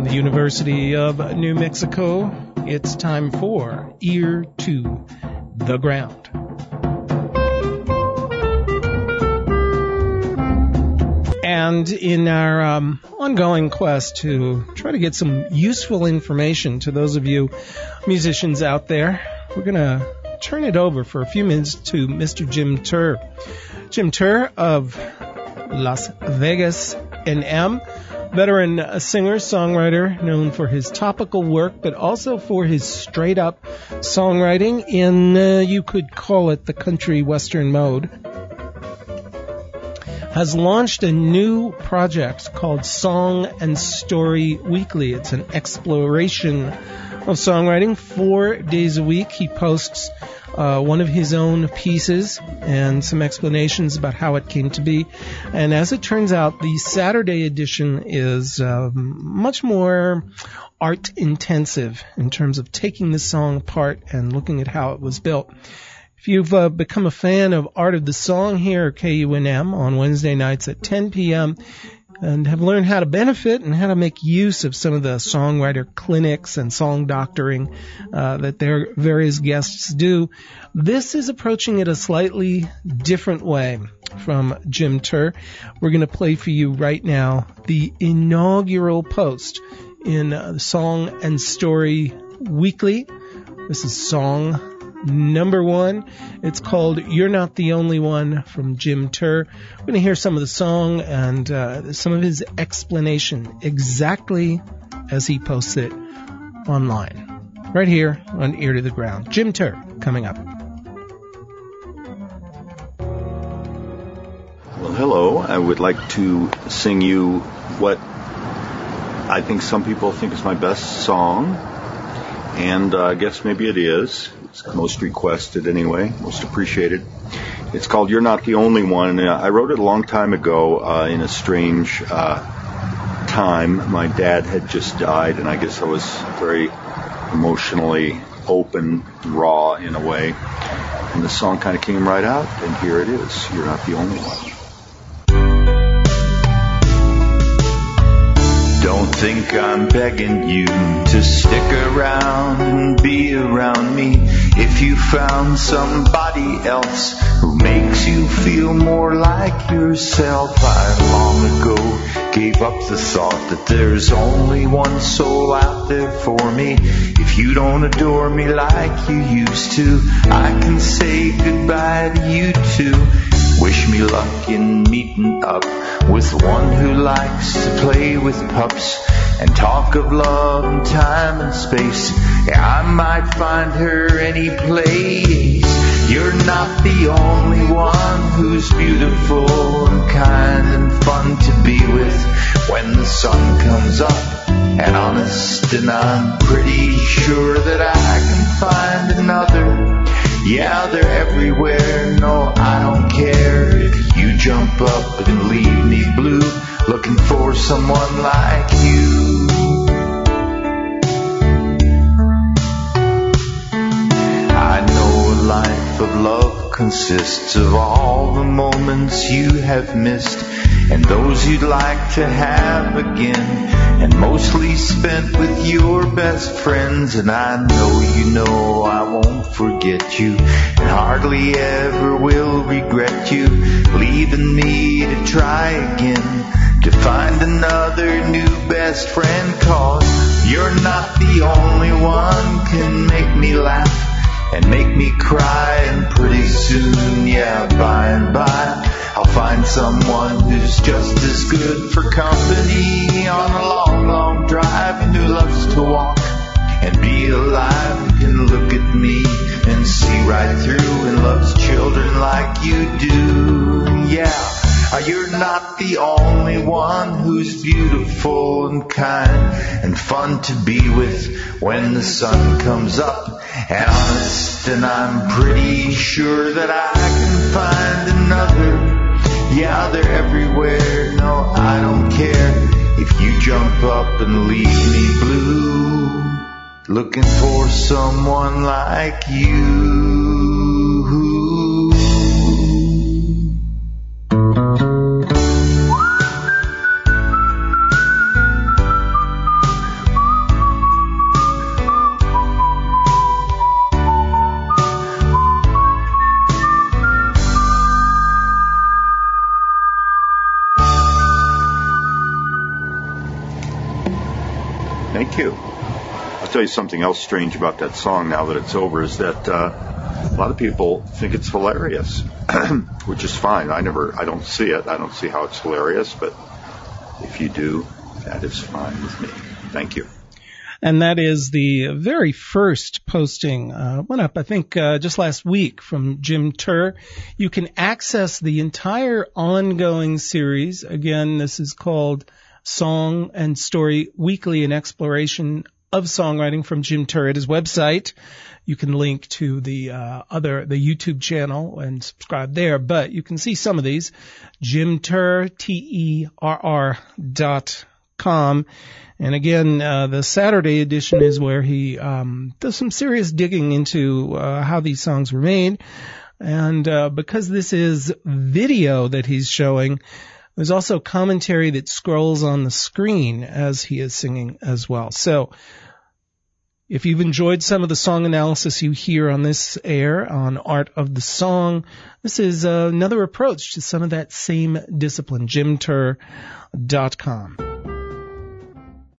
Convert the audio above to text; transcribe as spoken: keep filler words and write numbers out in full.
From the University of New Mexico, it's time for Ear to the Ground. And in our um, ongoing quest to try to get some useful information to those of you musicians out there, we're going to turn it over for a few minutes to Mister Jim Turr. Jim Turr of Las Vegas N M, veteran singer, songwriter, known for his topical work, but also for his straight-up songwriting in, uh, you could call it the country western mode, has launched a new project called Song and Story Weekly. It's an exploration of songwriting. Four days a week, he posts uh, one of his own pieces and some explanations about how it came to be. And as it turns out, the Saturday edition is uh, much more art-intensive in terms of taking the song apart and looking at how it was built. If you've uh, become a fan of Art of the Song here at K U N M on Wednesday nights at ten p.m., and have learned how to benefit and how to make use of some of the songwriter clinics and song doctoring uh, that their various guests do, this is approaching it a slightly different way from Jim Turr. We're going to play for you right now the inaugural post in uh, Song and Story Weekly. This is song number one. It's called You're Not the Only One from Jim Turr. We're going to hear some of the song and uh, some of his explanation exactly as he posts it online. Right here on Ear to the Ground. Jim Turr coming up. Well, hello. I would like to sing you what I think some people think is my best song. And uh, I guess maybe it is. It's most requested anyway, most appreciated. It's called You're Not the Only One. Uh, I wrote it a long time ago uh, in a strange uh, time. My dad had just died, and I guess I was very emotionally open, raw in a way. And the song kind of came right out, and here it is. You're not the only one. Don't think I'm begging you to stick around and be around me. If you found somebody else who makes you feel more like yourself, I long ago gave up the thought that there's only one soul out there for me. If you don't adore me like you used to, I can say goodbye to you too. Wish me luck in meeting up with one who likes to play with pups and talk of love and time and space. Yeah, I might find her any place. You're not the only one who's beautiful and kind and fun to be with when the sun comes up and honest, and I'm pretty sure that I can find another. Yeah, they're everywhere, no, I don't care if you jump up and leave me blue, looking for someone like you. I know a life of love consists of all the moments you have missed, and those you'd like to have again, and mostly spent with your best friends. And I know you know I won't forget you, and hardly ever will regret you leaving me to try again to find another new best friend. Cause you're not the only one can make me laugh and make me cry, and pretty soon, yeah, by and by, I'll find someone who's just as good for company on a long, long drive, and who loves to walk and be alive, and can look at me and see right through, and loves children like you do. Yeah, you're not the only one who's beautiful and kind and fun to be with when the sun comes up and honest, and I'm pretty sure that I can find another. Yeah, they're everywhere, no, I don't care if you jump up and leave me blue, looking for someone like you. Thank you. I'll tell you something else strange about that song now that it's over is that uh, a lot of people think it's hilarious, which is fine. I never, I don't see it. I don't see how it's hilarious, but if you do, that is fine with me. Thank you. And that is the very first posting, uh, went up, I think, uh, just last week from Jim Turr. You can access the entire ongoing series. Again, this is called Song and Story Weekly, an exploration of songwriting from Jim Turr at his website. You can link to the uh, other, the YouTube channel and subscribe there, but you can see some of these. Jim Turr, T E R R dot com. And again, uh, the Saturday edition is where he um, does some serious digging into uh, how these songs were made. And uh, because this is video that he's showing, there's also commentary that scrolls on the screen as he is singing as well. So if you've enjoyed some of the song analysis you hear on this air on Art of the Song, this is uh, another approach to some of that same discipline, jim turr dot com.